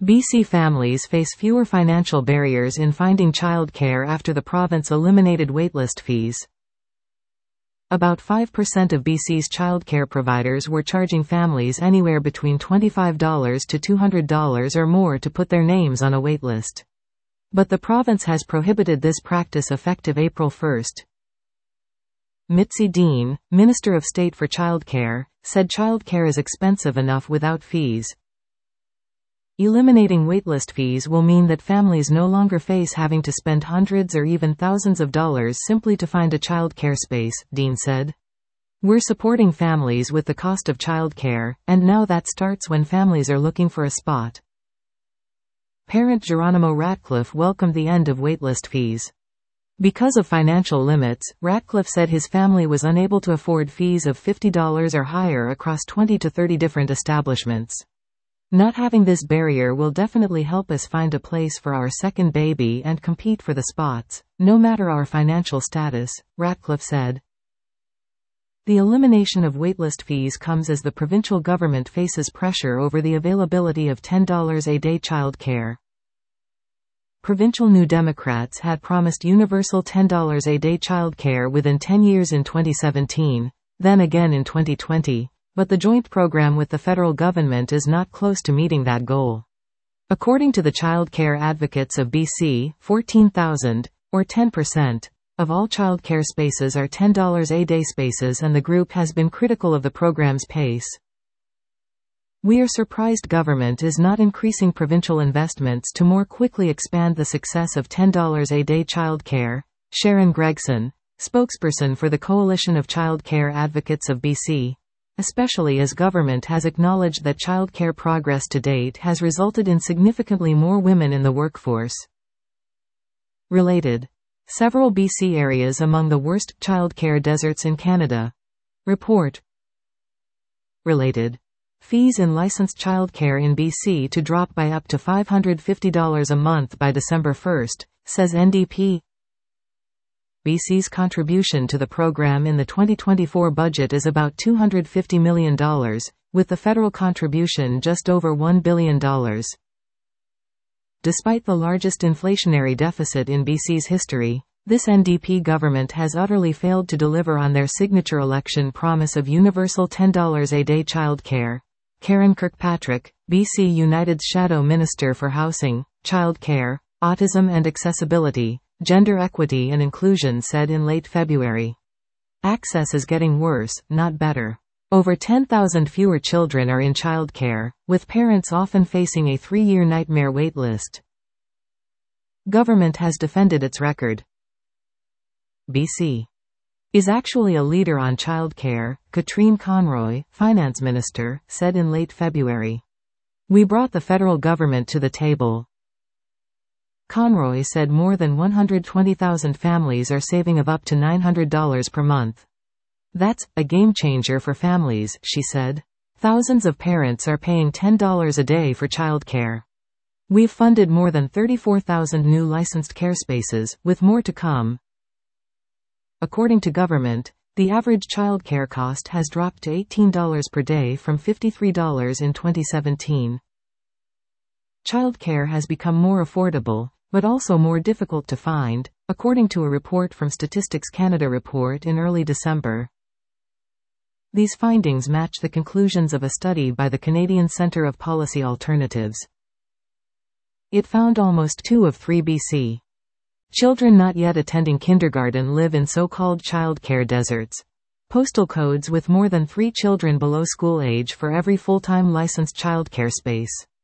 BC families face fewer financial barriers in finding childcare after the province eliminated waitlist fees. About 5% of BC's childcare providers were charging families anywhere between $25 to $200 or more to put their names on a waitlist. But the province has prohibited this practice effective April 1. Mitzi Dean, Minister of State for Childcare, said childcare is expensive enough without fees. Eliminating waitlist fees will mean that families no longer face having to spend hundreds or even thousands of dollars simply to find a childcare space, Dean said. We're supporting families with the cost of childcare, and now that starts when families are looking for a spot. Parent Geronimo Ratcliffe welcomed the end of waitlist fees. Because of financial limits, Ratcliffe said his family was unable to afford fees of $50 or higher across 20 to 30 different establishments. Not having this barrier will definitely help us find a place for our second baby and compete for the spots, no matter our financial status, Ratcliffe said. The elimination of waitlist fees comes as the provincial government faces pressure over the availability of $10 a day childcare. Provincial New Democrats had promised universal $10 a day childcare within 10 years in 2017, then again in 2020. But the joint program with the federal government is not close to meeting that goal. According to the Child Care Advocates of BC, 14,000, or 10%, of all child care spaces are $10 a day spaces, and the group has been critical of the program's pace. We are surprised government is not increasing provincial investments to more quickly expand the success of $10 a day child care, Sharon Gregson, spokesperson for the Coalition of Child Care Advocates of BC. Especially as government has acknowledged that childcare progress to date has resulted in significantly more women in the workforce. Related. Several BC areas among the worst childcare deserts in Canada. Report. Related. Fees in licensed childcare in BC to drop by up to $550 a month by December 1, says NDP. BC's contribution to the program in the 2024 budget is about $250 million, with the federal contribution just over $1 billion. Despite the largest inflationary deficit in BC's history, this NDP government has utterly failed to deliver on their signature election promise of universal $10 a day childcare. Karen Kirkpatrick, BC United's Shadow Minister for Housing, Child Care, Autism and Accessibility, Gender Equity and Inclusion, said in late February. Access is getting worse, not better. Over 10,000 fewer children are in childcare, with parents often facing a 3-year nightmare wait list. Government has defended its record. BC is actually a leader on childcare, Katrine Conroy, Finance Minister, said in late February. We brought the federal government to the table. Conroy said more than 120,000 families are saving of up to $900 per month. That's a game changer for families, she said. Thousands of parents are paying $10 a day for childcare. We've funded more than 34,000 new licensed care spaces, with more to come. According to government, the average childcare cost has dropped to $18 per day from $53 in 2017. Childcare has become more affordable, but also more difficult to find, according to a report from Statistics Canada report in early December. These findings match the conclusions of a study by the Canadian Centre of Policy Alternatives. It found almost 2 of 3 BC children not yet attending kindergarten live in so-called childcare deserts, postal codes with more than 3 children below school age for every full-time licensed childcare space.